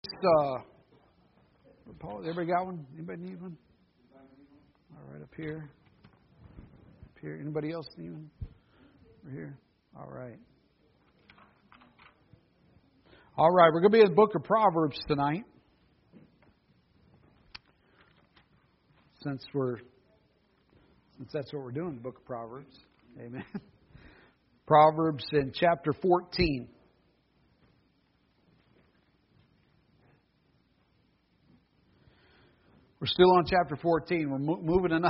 Paul, everybody got one? Anybody need one? All right, up here. Up here. Anybody else need one? Over here. All right. All right, we're going to be in the book of Proverbs tonight. Since that's what we're doing, the book of Proverbs. Amen. Proverbs in chapter 14. We're still on chapter 14. We're moving tonight.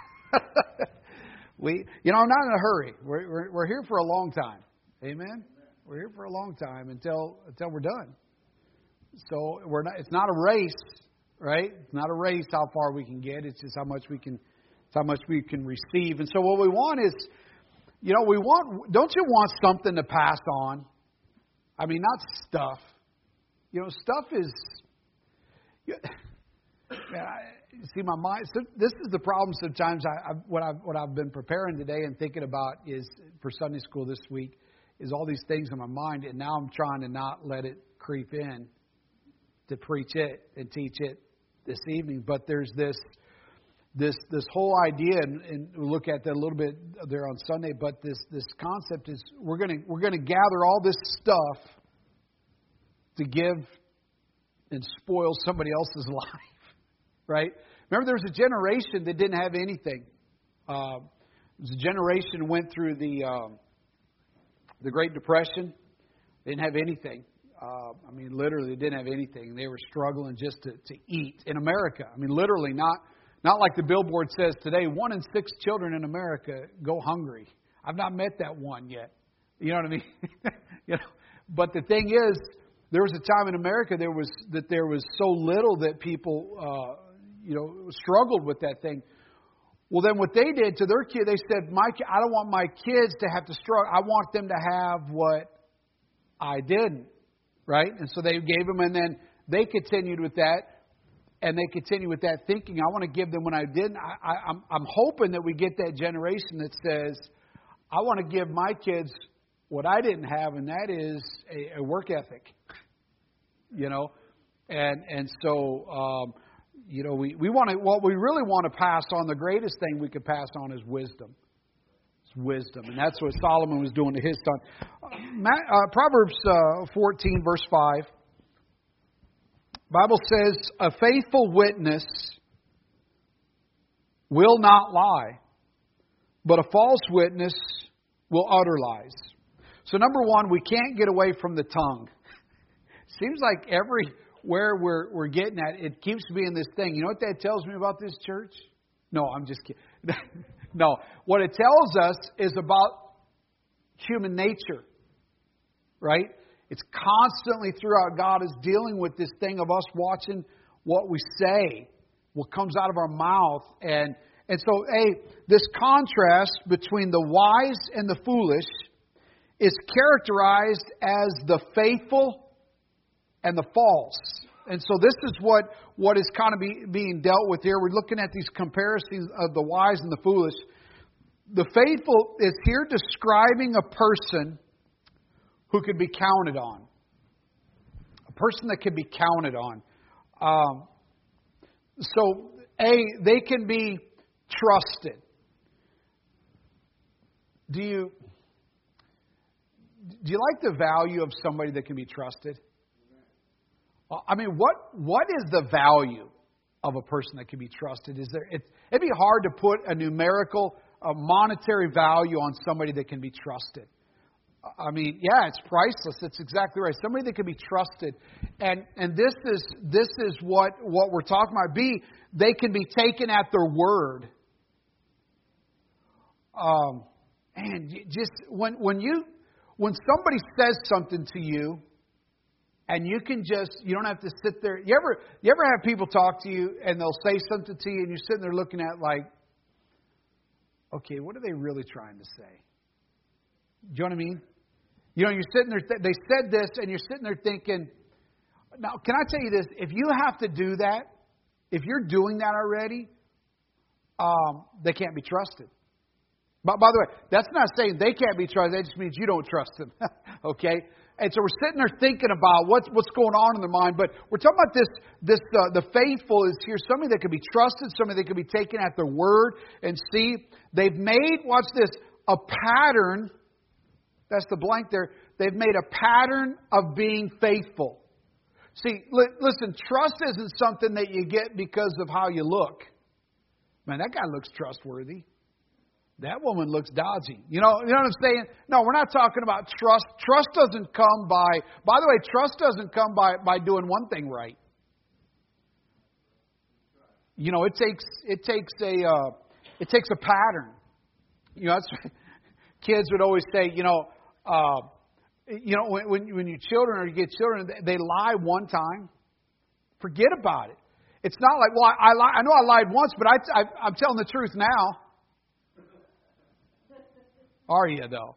I'm not in a hurry. We're here for a long time. Amen. We're here for a long time until we're done. So it's not a race, right? It's not a race how far we can get. It's just how much we can receive. And so what we want is, don't you want something to pass on? I mean, not stuff. Stuff is. See, my mind. So this is the problem. Sometimes what I've been preparing today and thinking about is for Sunday school this week is all these things in my mind, and now I'm trying to not let it creep in to preach it and teach it this evening. But there's this whole idea, and we'll look at that a little bit there on Sunday. But this concept is we're gonna gather all this stuff to give and spoil somebody else's life. Right? Remember, there was a generation that didn't have anything. There was a generation went through the Great Depression. They didn't have anything. Literally, they didn't have anything. They were struggling just to eat in America. Literally, not like the billboard says today. 1 in 6 children in America go hungry. I've not met that one yet. You know what I mean? But the thing is, there was a time in America there was so little that people struggled with that thing. Well, then what they did to their kid, they said, I don't want my kids to have to struggle. I want them to have what I didn't, right? And so they gave them, and then they continued with that, and they continue with that thinking. I want to give them what I didn't. I'm hoping that we get that generation that says, I want to give my kids what I didn't have, and that is a work ethic. We want to. What we really want to pass on, the greatest thing we could pass on is wisdom. It's wisdom, and that's what Solomon was doing to his son. Proverbs 14, verse 5. Bible says, "A faithful witness will not lie, but a false witness will utter lies." So, number one, we can't get away from the tongue. Seems like everywhere we're getting at, it keeps being this thing. You know what that tells me about this church? No, I'm just kidding. No, what it tells us is about human nature, right? It's constantly throughout God is dealing with this thing of us watching what we say, what comes out of our mouth. And so, this contrast between the wise and the foolish is characterized as the faithful and the false. And so this is what is kind of being dealt with here. We're looking at these comparisons of the wise and the foolish. The faithful is here describing a person who could be counted on. A person that can be counted on. They can be trusted. Do you like the value of somebody that can be trusted? What is the value of a person that can be trusted? It'd be hard to put a numerical, monetary value on somebody that can be trusted. It's priceless. That's exactly right. Somebody that can be trusted, and this is what we're talking about. They can be taken at their word. When somebody says something to you. And you don't have to sit there. You ever have people talk to you and they'll say something to you and you're sitting there looking at like, okay, what are they really trying to say? Do you know what I mean? You're sitting there, they said this and you're sitting there thinking, now, can I tell you this? If you have to do that, if you're doing that already, they can't be trusted. But by the way, that's not saying they can't be trusted. That just means you don't trust them. Okay? And so we're sitting there thinking about what's going on in their mind. But we're talking about the faithful is here, somebody that can be trusted, somebody that can be taken at their word. And see, they've made, watch this, a pattern. That's the blank there. They've made a pattern of being faithful. See, listen, trust isn't something that you get because of how you look. Man, that guy looks trustworthy. That woman looks dodgy. You know what I'm saying? No, we're not talking about trust. Trust doesn't come by the way, trust doesn't come by doing one thing right. You know, it takes a pattern. You know, that's, kids would always say, when you children or you get children, they lie one time. Forget about it. It's not like, well, I know I lied once, but I'm telling the truth now. Are you, though?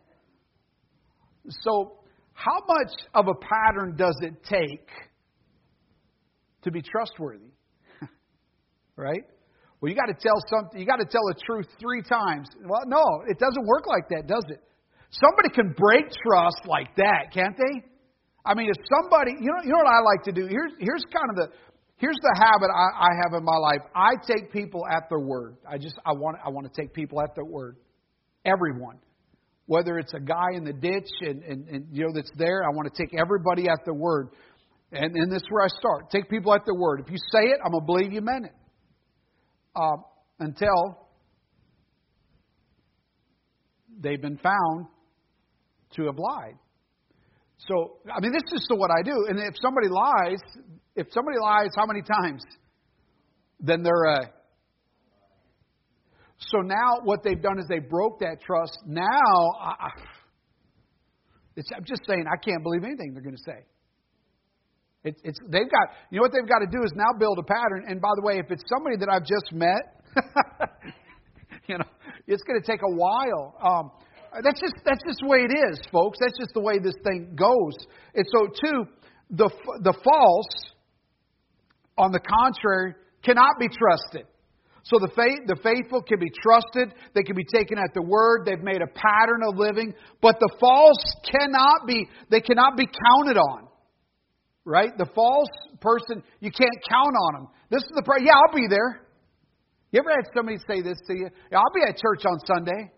So, how much of a pattern does it take to be trustworthy? Right? Well, you got to tell something. You got to tell the truth 3 times. Well, no, it doesn't work like that, does it? Somebody can break trust like that, can't they? I mean, if somebody, you know what I like to do. Here's the habit I have in my life. I take people at their word. I want to take people at their word. Everyone, whether it's a guy in the ditch and that's there, I want to take everybody at their word. And this is where I start. Take people at their word. If you say it, I'm going to believe you meant it. Until they've been found to have lied. So, I mean, this is just what I do. And if somebody lies, how many times? Then they're So now what they've done is they broke that trust. Now, I'm just saying, I can't believe anything they're going to say. They've got, what they've got to do is now build a pattern. And by the way, if it's somebody that I've just met, it's going to take a while. That's just the way it is, folks. That's just the way this thing goes. And so, too, the false, on the contrary, cannot be trusted. So the faithful can be trusted. They can be taken at the word. They've made a pattern of living. But the false cannot be counted on. Right? The false person, you can't count on them. This is the problem. Yeah, I'll be there. You ever had somebody say this to you? Yeah, I'll be at church on Sunday.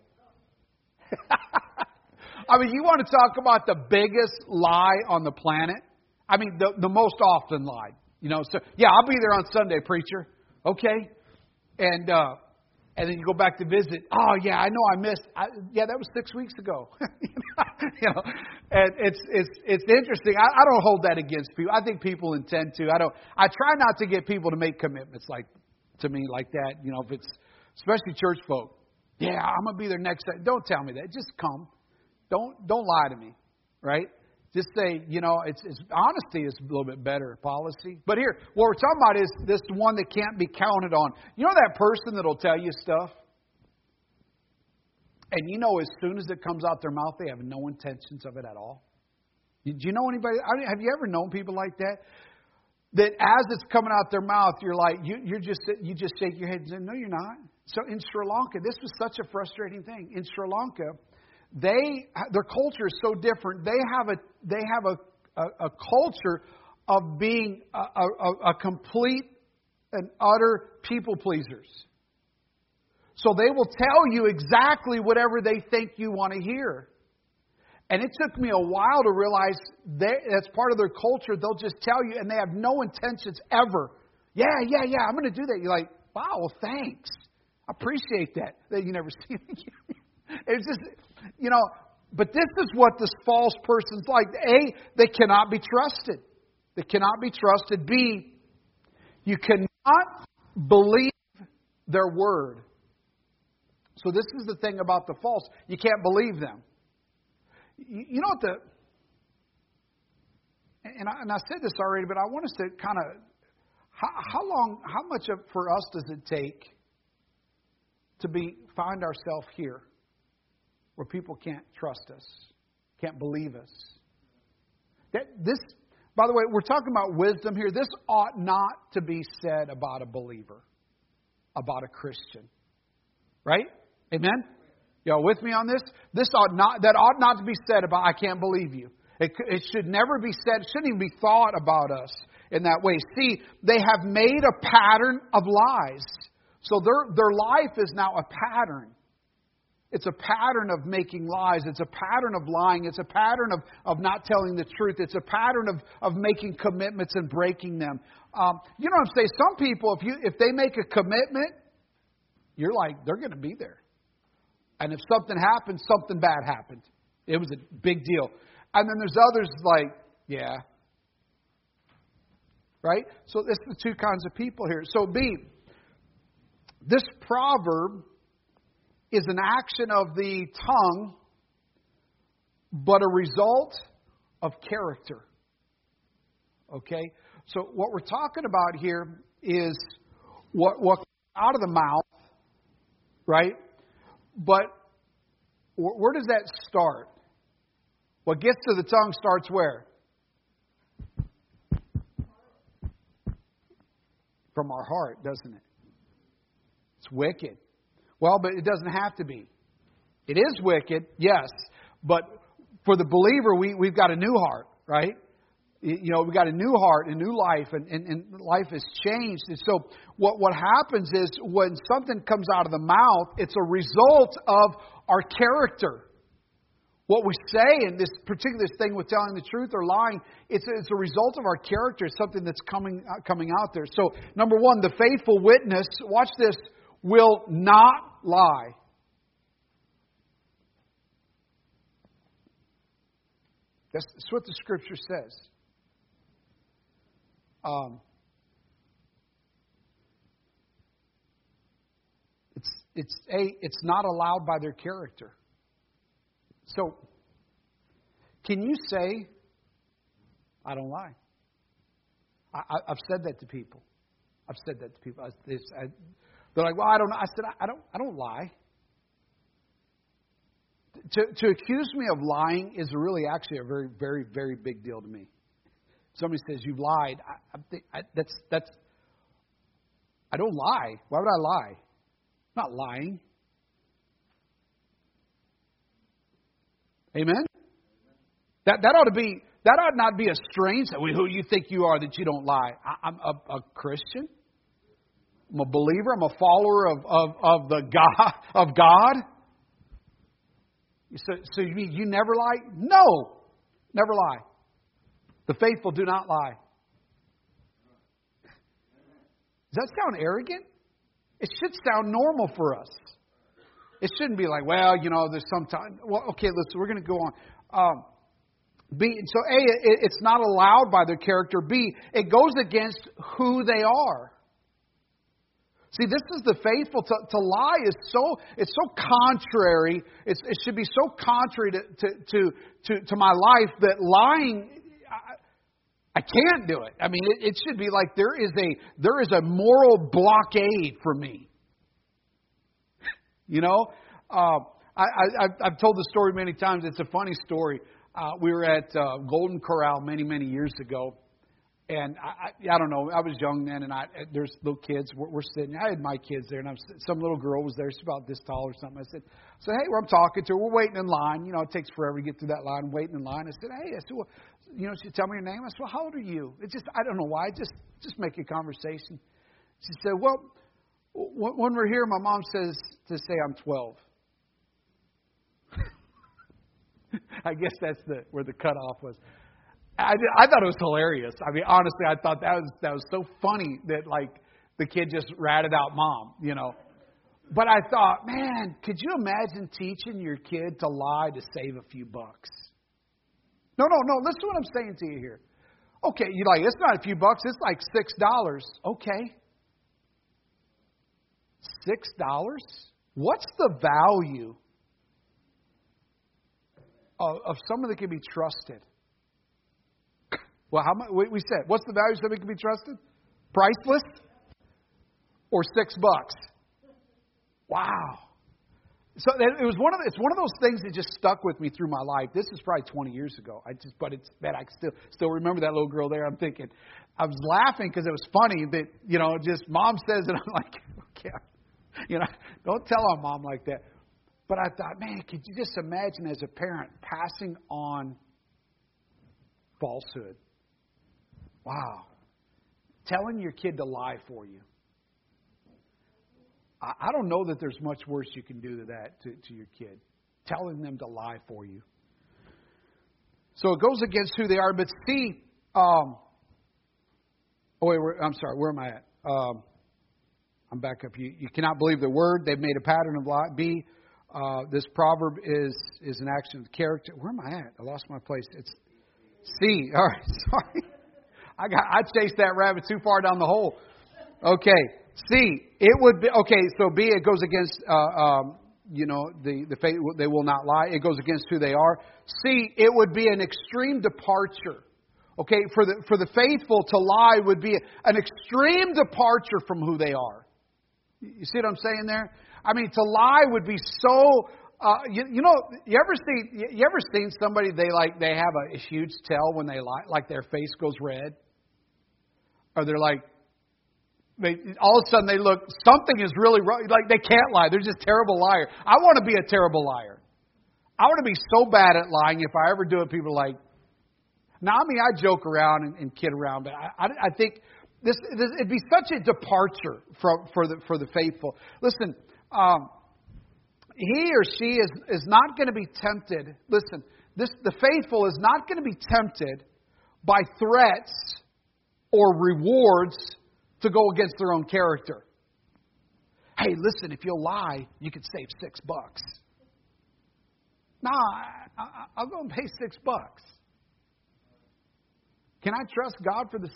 I mean, you want to talk about the biggest lie on the planet? I mean, the most often lie. So yeah, I'll be there on Sunday, preacher. Okay. And then you go back to visit. Oh yeah, I know I missed. That was 6 weeks ago. And it's interesting. I don't hold that against people. I think people intend to. I try not to get people to make commitments to me like that. If it's especially church folk. Yeah, I'm gonna be there next time. Don't tell me that. Just come. Don't lie to me. Right? Just say, it's honesty is a little bit better policy. But here, what we're talking about is this one that can't be counted on. You know that person that'll tell you stuff? And as soon as it comes out their mouth, they have no intentions of it at all. Do you know anybody? Have you ever known people like that? That as it's coming out their mouth, you're like, you just shake your head and say, no, you're not. So in Sri Lanka, this was such a frustrating thing. In Sri Lanka, their culture is so different. They have a culture of being a complete and utter people pleasers. So they will tell you exactly whatever they think you want to hear. And it took me a while to realize that's part of their culture. They'll just tell you, and they have no intentions ever. Yeah, I'm going to do that. You're like, wow, well, thanks. I appreciate that. That you never see it again. It's just, but this is what this false person's like. A, they cannot be trusted. They cannot be trusted. B, you cannot believe their word. So this is the thing about the false. You can't believe them. You know what and I said this already, but I want us to kind of, how much for us does it take to find ourselves here where people can't trust us, can't believe us? By the way, we're talking about wisdom here. This ought not to be said about a believer, about a Christian. Right? Amen? Y'all with me on this? That ought not to be said about, I can't believe you. It should never be said, it shouldn't even be thought about us in that way. See, they have made a pattern of lies. So their life is now a pattern. It's a pattern of making lies. It's a pattern of lying. It's a pattern of not telling the truth. It's a pattern of making commitments and breaking them. You know what I'm saying? Some people, if they make a commitment, you're like, they're going to be there. And if something happens, something bad happened. It was a big deal. And then there's others like, yeah. Right? So this is the two kinds of people here. So B, this proverb is an action of the tongue, but a result of character. Okay? So what we're talking about here is what comes out of the mouth, right? But where does that start? What gets to the tongue starts where? From our heart, doesn't it? It's wicked. Well, but it doesn't have to be. It is wicked, yes. But for the believer, we've got a new heart, right? You know, we've got a new heart, a new life, and life has changed. And so what happens is when something comes out of the mouth, it's a result of our character. What we say in this particular thing with telling the truth or lying, it's a result of our character. It's something that's coming out there. So, number one, the faithful witness, watch this, will not lie. That's what the Scripture says. It's not allowed by their character. So, can you say, I don't lie? I've said that to people. They're like, well, I don't know. I said, I don't lie. To accuse me of lying is really actually a very, very, very big deal to me. Somebody says you've lied. I don't lie. Why would I lie? I'm not lying. Amen? That ought not be a strange. Who you think you are that you don't lie? I'm a Christian. I'm a believer. I'm a follower of the God of God. So you mean you never lie? No, never lie. The faithful do not lie. Does that sound arrogant? It should sound normal for us. It shouldn't be like, well, you know, there's some time. Well, okay, listen, we're going to go on. B, so A, it's not allowed by their character. B, it goes against who they are. See, this is the faithful. To lie is it's so contrary. It should be so contrary to my life that lying, I can't do it. I mean, it should be like there is a moral blockade for me. You know, I've told the story many times. It's a funny story. We were at Golden Corral many years ago. And I don't know, I was young then, and there's little kids. We're sitting. I had my kids there, and some little girl was there. She's about this tall or something. I said, hey, I'm talking to her. We're waiting in line. You know, it takes forever to get through that line, waiting in line. I said, hey, well, you know, she tell me your name. I said, well, how old are you? I don't know why. Just make a conversation. She said, well, when we're here, my mom says to say I'm 12. I guess that's where the cutoff was. I thought it was hilarious. I mean, honestly, I thought that was so funny that like the kid just ratted out mom, you know. But I thought, man, could you imagine teaching your kid to lie to save a few bucks? No. Listen to what I'm saying to you here. Okay, you're like, it's not a few bucks. It's like $6. Okay. $6? What's the value of someone that can be trusted? Well, how much? We said, what's the value of something that can be trusted? Priceless? Or $6? Wow. So it's one of those things that just stuck with me through my life. This is probably 20 years ago. I still remember that little girl there. I'm thinking, I was laughing because it was funny that, you know, just mom says it. I'm like, okay, you know, don't tell our mom like that. But I thought, man, could you just imagine as a parent passing on falsehood. Wow. Telling your kid to lie for you. I don't know that there's much worse you can do to that to your kid. Telling them to lie for you. So it goes against who they are. But C, I'm sorry, where am I at? I'm back up. You cannot believe the word. They've made a pattern of lie. B, this proverb is an action of character. Where am I at? I lost my place. It's C. All right, sorry. I chased that rabbit too far down the hole. Okay, C. It would be okay. So B, it goes against the faith. They will not lie. It goes against who they are. C. It would be an extreme departure. Okay, for the faithful to lie would be an extreme departure from who they are. You see what I'm saying there? I mean, to lie would be so. You ever seen somebody they have a huge tell when they lie, like their face goes red, or they're like, all of a sudden they look, something is really wrong, like they can't lie. They're just a terrible liar. I want to be a terrible liar. I want to be so bad at lying. If I ever do it, people are like. Now, I mean, I joke around and kid around, but I think this it'd be such a departure for the faithful. Listen, he or she is not going to be tempted. Listen, the faithful is not going to be tempted by threats or rewards to go against their own character. Hey, listen, if you'll lie, you could save $6. Nah, I'll go and pay $6. Can I trust God for the $6?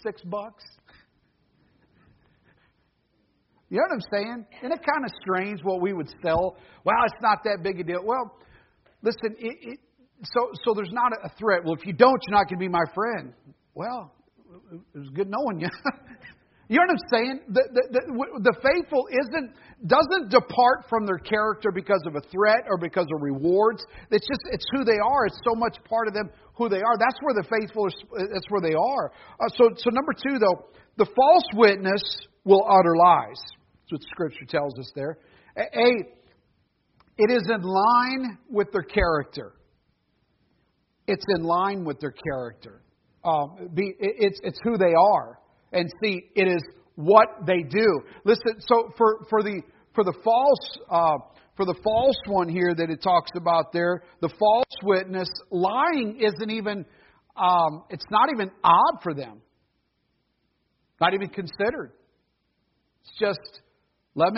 You know what I'm saying? Isn't it kind of strange what we would sell? Well, it's not that big a deal. Well, listen, so there's not a threat. Well, if you don't, you're not going to be my friend. Well, it was good knowing you. You know what I'm saying? The faithful doesn't depart from their character because of a threat or because of rewards. It's who they are. It's so much part of them who they are. That's where the faithful that's where they are. So number 2 though, the false witness will utter lies. That's what Scripture tells us there. A, it is in line with their character. It's in line with their character. B, it's who they are. And C, it is what they do. Listen, so for the false one here that it talks about there, the false witness, lying isn't even it's not even odd for them. Not even considered. It's just what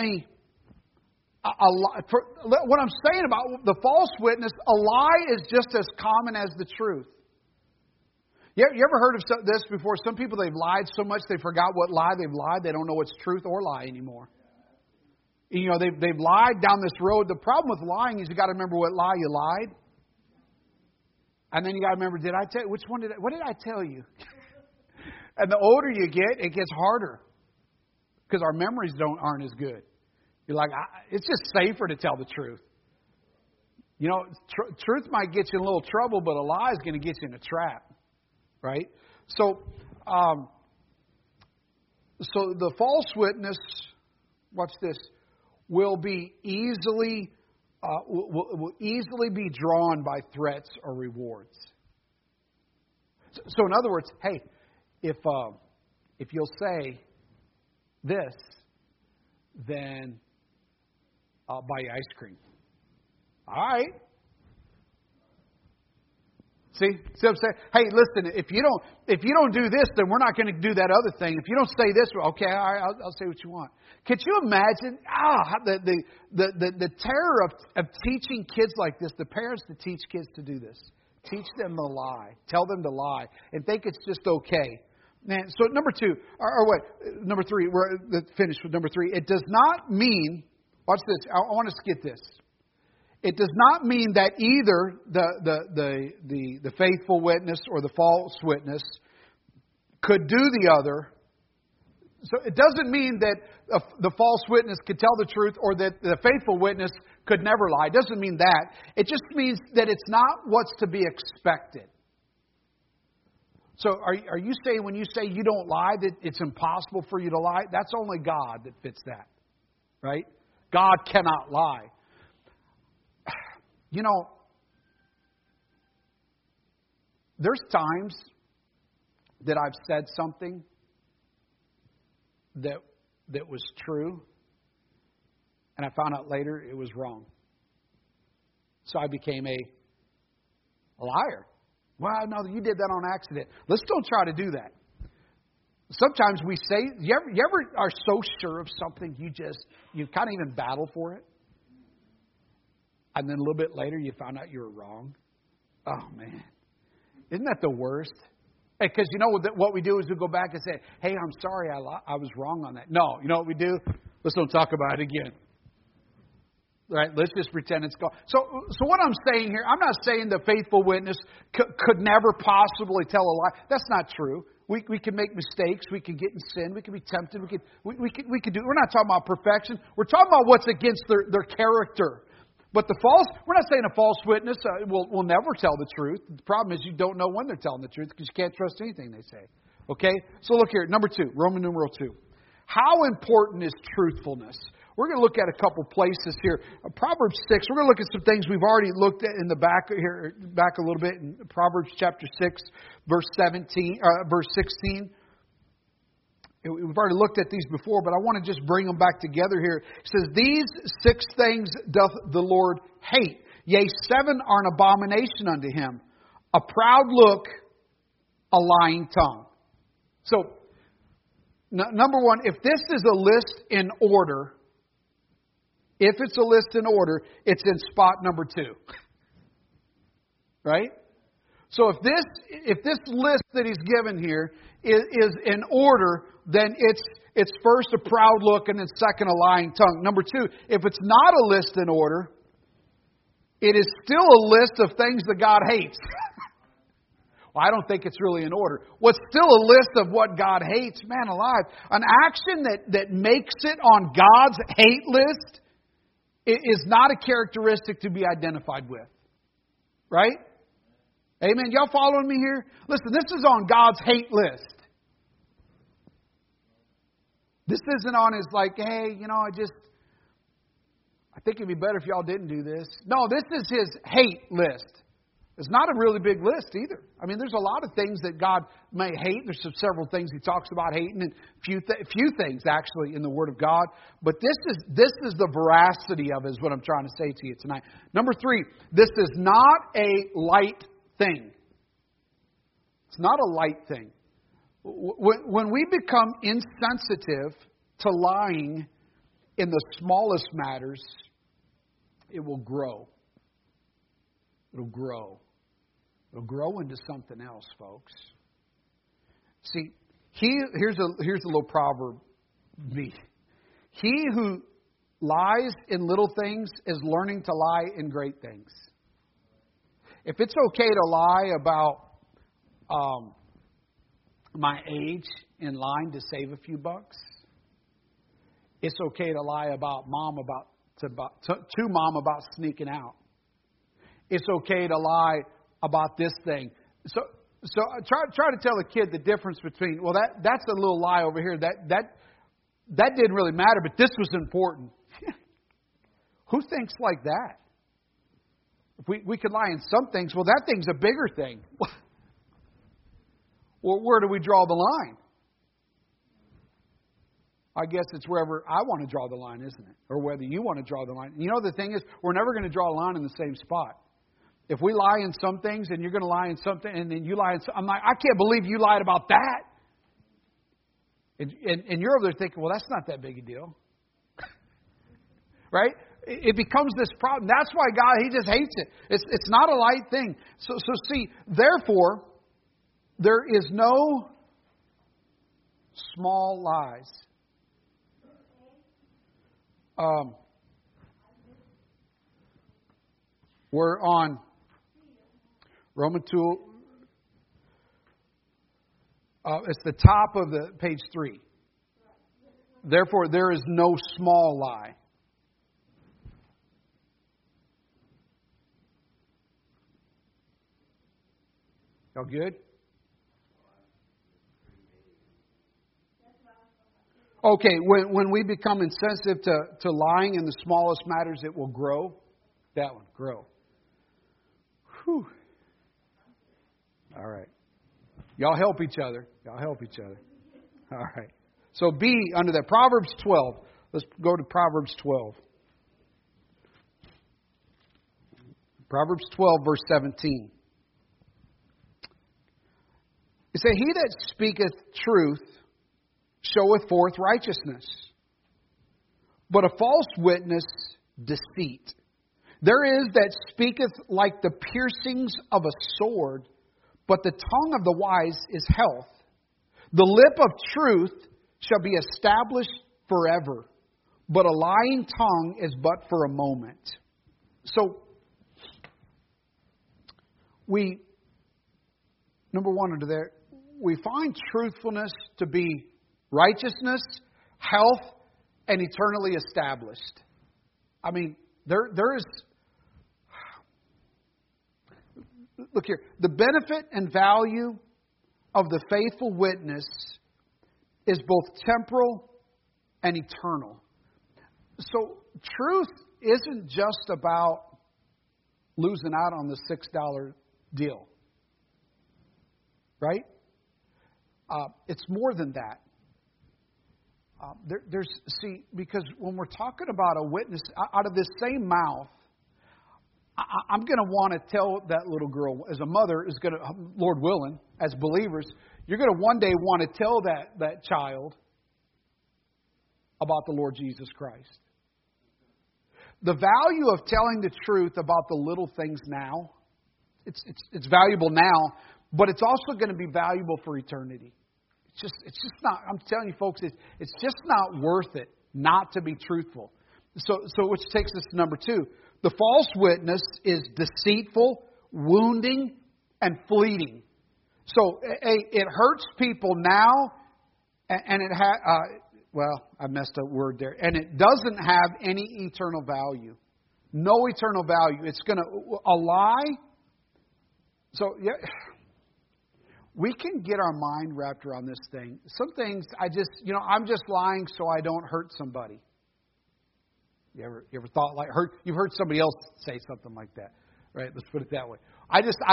I'm saying about the false witness, a lie is just as common as the truth. You ever heard of this before? Some people, they've lied so much they forgot what lie they've lied. They don't know what's truth or lie anymore. You know, they've lied down this road. The problem with lying is you got to remember what lie you lied. And then you got to remember, what did I tell you? And the older you get, it gets harder. Because our memories aren't as good. You're like, it's just safer to tell the truth. You know, truth might get you in a little trouble, but a lie is going to get you in a trap. Right? So the false witness, watch this, will be easily be drawn by threats or rewards. So in other words, hey, if you'll say this, then I'll buy you ice cream. All right. See what I'm saying? Hey, listen, if you don't do this, then we're not going to do that other thing. If you don't say this, okay, I'll say what you want. Could you imagine the terror of teaching kids like this, the parents to teach kids to do this? Teach them to lie. Tell them to lie. And think it's just okay. Man, so number 2, number 3, we're finished with number 3. It does not mean, watch this, I want us to get this. It does not mean that either the faithful witness or the false witness could do the other. So it doesn't mean that the false witness could tell the truth or that the faithful witness could never lie. It doesn't mean that. It just means that it's not what's to be expected. So are you saying when you say you don't lie that it's impossible for you to lie? That's only God that fits that. Right? God cannot lie. You know, there's times that I've said something that was true, and I found out later it was wrong. So I became a liar. Well, no, you did that on accident. Let's don't try to do that. Sometimes we say, you ever are so sure of something you kind of even battle for it? And then a little bit later you found out you were wrong. Oh, man. Isn't that the worst? Because you know what we do is we go back and say, hey, I'm sorry, I was wrong on that. No, you know what we do? Let's don't talk about it again. Right? Let's just pretend it's gone. So what I'm saying here, I'm not saying the faithful witness could never possibly tell a lie. That's not true. We can make mistakes. We can get in sin. We can be tempted. We can do. We're not talking about perfection. We're talking about what's against their character. But we're not saying a false witness will never tell the truth. The problem is you don't know when they're telling the truth because you can't trust anything they say. Okay? So look here. Number 2, Roman numeral 2. How important is truthfulness? We're going to look at a couple places here. Proverbs 6, we're going to look at some things we've already looked at in the back here, back a little bit in Proverbs chapter 6, verse 16. We've already looked at these before, but I want to just bring them back together here. It says, these 6 things doth the Lord hate. Yea, 7 are an abomination unto him. A proud look, a lying tongue. So, number 1, if this is a list in order, if it's a list in order, it's in spot number 2. Right? So if this list that he's given here is in order, then it's first a proud look and then second a lying tongue. Number 2, if it's not a list in order, it is still a list of things that God hates. Well, I don't think it's really in order. What's still a list of what God hates? Man alive. An action that makes it on God's hate list is not a characteristic to be identified with. Right? Amen. Y'all following me here? Listen, this is on God's hate list. This isn't on his hey, I think it'd be better if y'all didn't do this. No, this is his hate list. It's not a really big list either. I mean, there's a lot of things that God may hate. There's several things He talks about hating, and few things actually in the Word of God. But this is the veracity of it, is what I'm trying to say to you tonight. Number 3, this is not a light thing. It's not a light thing. When we become insensitive to lying in the smallest matters, it will grow. It'll grow. It'll grow into something else, folks. See, here's a little proverb. He who lies in little things is learning to lie in great things. If it's okay to lie about my age in line to save a few bucks, it's okay to lie about to mom about sneaking out. It's okay to lie about this thing. So try to tell a kid the difference between, well, that's a little lie over here. That didn't really matter, but this was important. Who thinks like that? If we could lie in some things, well, that thing's a bigger thing. Well, where do we draw the line? I guess it's wherever I want to draw the line, isn't it? Or whether you want to draw the line. You know, the thing is, we're never going to draw a line in the same spot. If we lie in some things and you're going to lie in something and then you lie in something, I'm like, I can't believe you lied about that. And you're over there thinking, well, that's not that big a deal. Right? It becomes this problem. That's why God, He just hates it. It's not a light thing. So see, therefore, there is no small lies. We're on Romans 2. It's the top of the page 3. Therefore, there is no small lie. Y'all good? Okay, when we become insensitive to lying in the smallest matters, it will grow. That one, grow. Whew. All right. Y'all help each other. Y'all help each other. All right. So B under that. Proverbs 12. Let's go to Proverbs 12. Proverbs 12, verse 17. It says, He that speaketh truth showeth forth righteousness, but a false witness deceit. There is that speaketh like the piercings of a sword, but the tongue of the wise is health. The lip of truth shall be established forever, but a lying tongue is but for a moment. So, number one under there, we find truthfulness to be righteousness, health, and eternally established. I mean, there is... Look here. The benefit and value of the faithful witness is both temporal and eternal. So, truth isn't just about losing out on the $6 deal. Right? It's more than that. Because when we're talking about a witness, out of this same mouth, I'm going to want to tell that little girl, as a mother, is going to, Lord willing, as believers, you're going to one day want to tell that child about the Lord Jesus Christ. The value of telling the truth about the little things now, it's valuable now, but it's also going to be valuable for eternity. It's just not, I'm telling you folks, it's just not worth it not to be truthful. So which takes us to number 2. The false witness is deceitful, wounding, and fleeting. So it hurts people now, and it I messed up word there. And it doesn't have any eternal value. No eternal value. It's going to, a lie. So, yeah, we can get our mind wrapped around this thing. Some things I'm just lying so I don't hurt somebody. You ever thought you've heard somebody else say something like that, right? Let's put it that way. I don't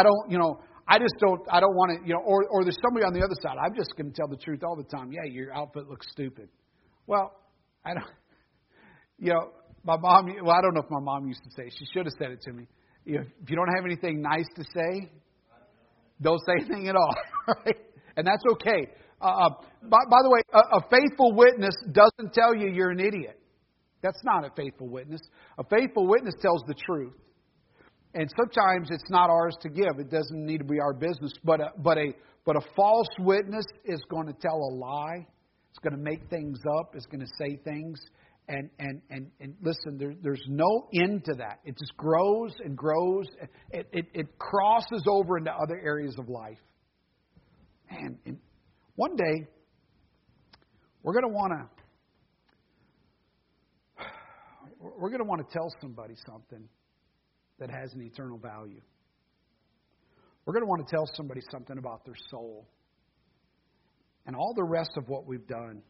want to, or there's somebody on the other side. I'm just going to tell the truth all the time. Yeah, your outfit looks stupid. Well, I don't, my mom, I don't know if my mom used to say it. She should have said it to me. If you don't have anything nice to say, don't say anything at all, right? And that's okay. By the way, a faithful witness doesn't tell you you're an idiot. That's not a faithful witness. A faithful witness tells the truth. And sometimes it's not ours to give. It doesn't need to be our business. But a false witness is going to tell a lie. It's going to make things up. It's going to say things. And listen, there's no end to that. It just grows and grows. It crosses over into other areas of life. And one day, we're going to want to tell somebody something that has an eternal value. We're going to want to tell somebody something about their soul and all the rest of what we've done.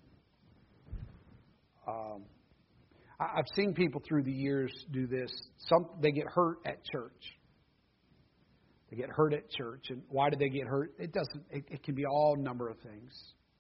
I've seen people through the years do this. They get hurt at church. They get hurt at church. And why do they get hurt? It can be all number of things.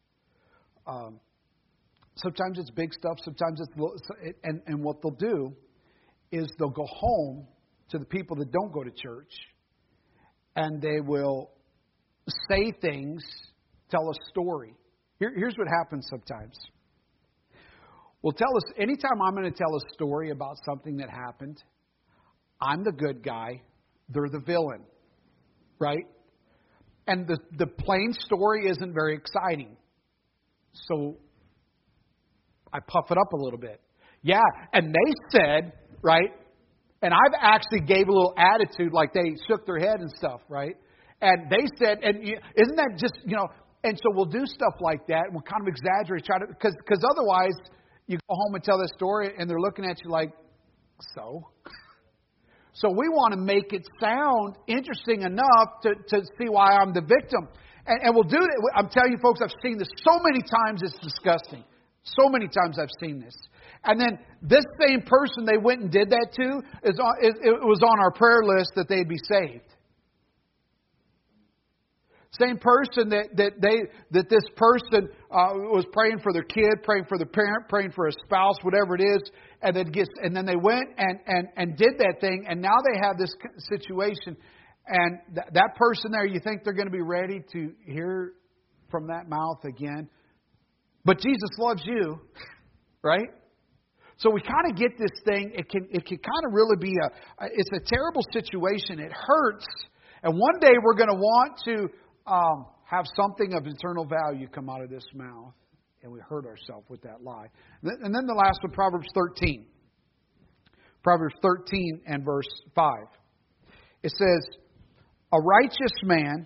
Sometimes it's big stuff. Sometimes it's and what they'll do is they'll go home to the people that don't go to church, and they will say things, tell a story. Here's what happens sometimes. Well, anytime I'm going to tell a story about something that happened, I'm the good guy, they're the villain, right? And the plain story isn't very exciting. So I puff it up a little bit. Yeah, and they said, right? And I've actually gave a little attitude, like they shook their head and stuff, right? And they said, and isn't that just, and so we'll do stuff like that, and we'll kind of exaggerate, because otherwise you go home and tell this story, and they're looking at you like, so? So we want to make it sound interesting enough to see why I'm the victim. And we'll do it. I'm telling you, folks, I've seen this so many times, it's disgusting. So many times I've seen this. And then this same person they went and did that to, it was on our prayer list that they'd be saved. Same person that this person was praying for their kid, praying for their parent, praying for a spouse, whatever it is, and then they went and did that thing, and now they have this situation, and that person there, you think they're going to be ready to hear from that mouth again? But Jesus loves you, right? So we kind of get this thing. It can kind of really be it's a terrible situation. It hurts, and one day we're going to want to have something of eternal value come out of this mouth. And we hurt ourselves with that lie. And then the last one, Proverbs 13. Proverbs 13 and verse 5. It says, a righteous man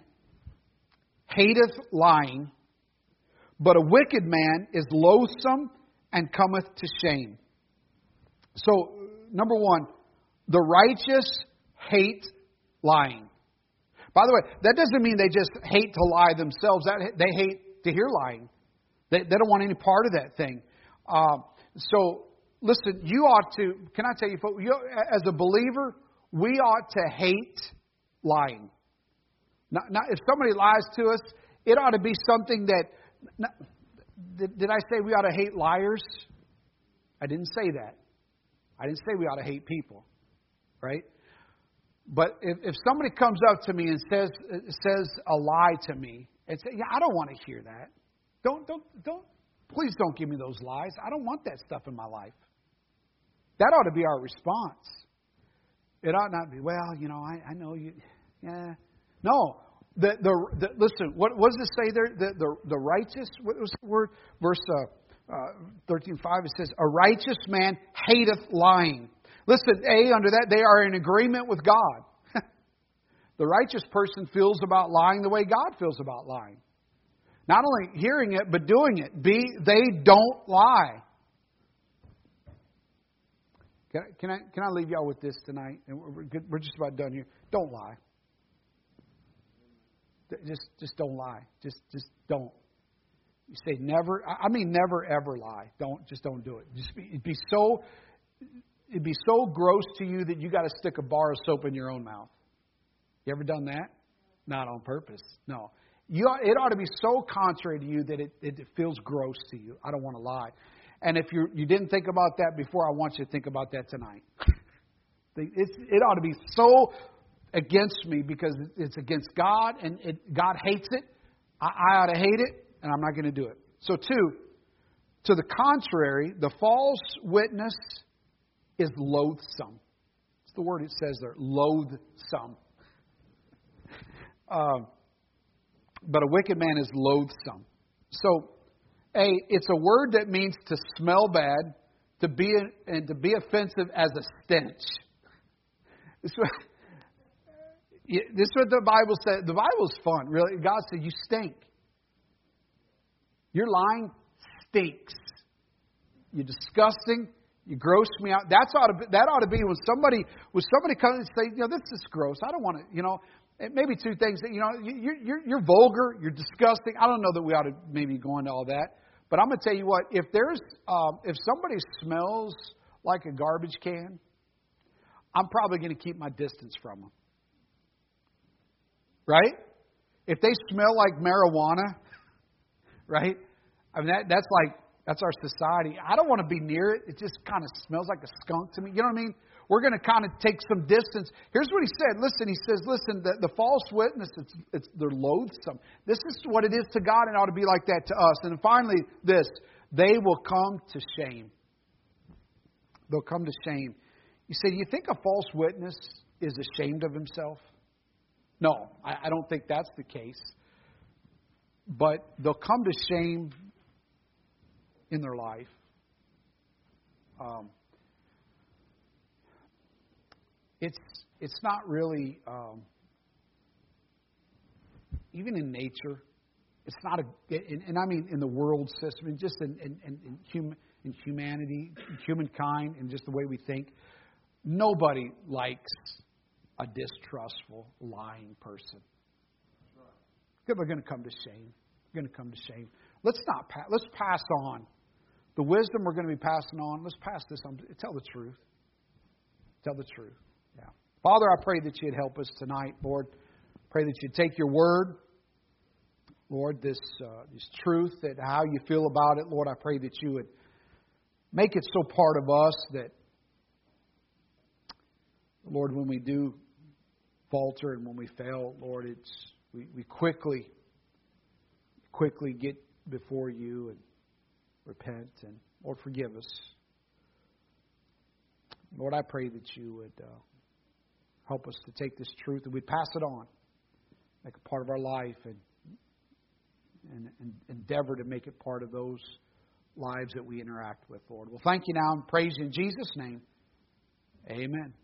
hateth lying, but a wicked man is loathsome and cometh to shame. So, number one, the righteous hate lying. By the way, that doesn't mean they just hate to lie themselves. They hate to hear lying. They don't want any part of that thing. So, listen, you ought to, can I tell you, folks, as a believer, we ought to hate lying. Not, if somebody lies to us, it ought to be something that, did I say we ought to hate liars? I didn't say that. I didn't say we ought to hate people, right? But if somebody comes up to me and says a lie to me, and say, "Yeah, I don't want to hear that. Please don't give me those lies. I don't want that stuff in my life." That ought to be our response. It ought not be, "Well, I know you." Yeah, no. Listen. What does it say there? The righteous. What was the word? Verse 13:5. It says, "A righteous man hateth lying." Listen, under that, they are in agreement with God. The righteous person feels about lying the way God feels about lying. Not only hearing it, but doing it. They don't lie. Can I leave y'all with this tonight? And we're just about done here. Don't lie. Just don't lie. Just don't. You say never. I mean never ever lie. Just don't do it. It'd be so gross to you that you got to stick a bar of soap in your own mouth. You ever done that? Not on purpose. No. It ought to be so contrary to you that it feels gross to you. I don't want to lie. And if you didn't think about that before, I want you to think about that tonight. It ought to be so against me because it's against God and God hates it. I ought to hate it, and I'm not going to do it. So 2, to the contrary, the false witness is loathsome. It's the word it says there, loathsome. But a wicked man is loathsome. So, it's a word that means to smell bad, to be offensive as a stench. This is what the Bible said. The Bible's fun, really. God said, "You stink. Your lying stinks. You're disgusting. You gross me out." That ought to be when somebody comes and say, "This is gross. I don't want to." Maybe 2 things. You're vulgar. You're disgusting. I don't know that we ought to maybe go into all that. But I'm going to tell you what. If somebody smells like a garbage can, I'm probably going to keep my distance from them. Right? If they smell like marijuana, right? I mean that's our society. I don't want to be near it. It just kind of smells like a skunk to me. You know what I mean? We're going to kind of take some distance. Here's what he said. He says, the false witness, they're loathsome. This is what it is to God, and it ought to be like that to us. And finally, they will come to shame. They'll come to shame. You say, do you think a false witness is ashamed of himself? No, I don't think that's the case. But they'll come to shame in their life. It's not really, even in nature, it's not and I mean in the world system, and just in humanity, humankind, and just the way we think, nobody likes a distrustful, lying person. People are going to come to shame. They're going to come to shame. Let's pass on the wisdom we're going to be passing on. Let's pass this on. Tell the truth. Tell the truth. Yeah. Father, I pray that you'd help us tonight, Lord. Pray that you'd take your word Lord, this truth, that how you feel about it, Lord, I pray that you would make it so part of us that, Lord, when we do falter and when we fail, Lord, we quickly get before you and repent, and Lord, forgive us. Lord, I pray that you would help us to take this truth and we'd pass it on, make it part of our life, and endeavor to make it part of those lives that we interact with, Lord. Well, thank you now and praise you in Jesus' name. Amen.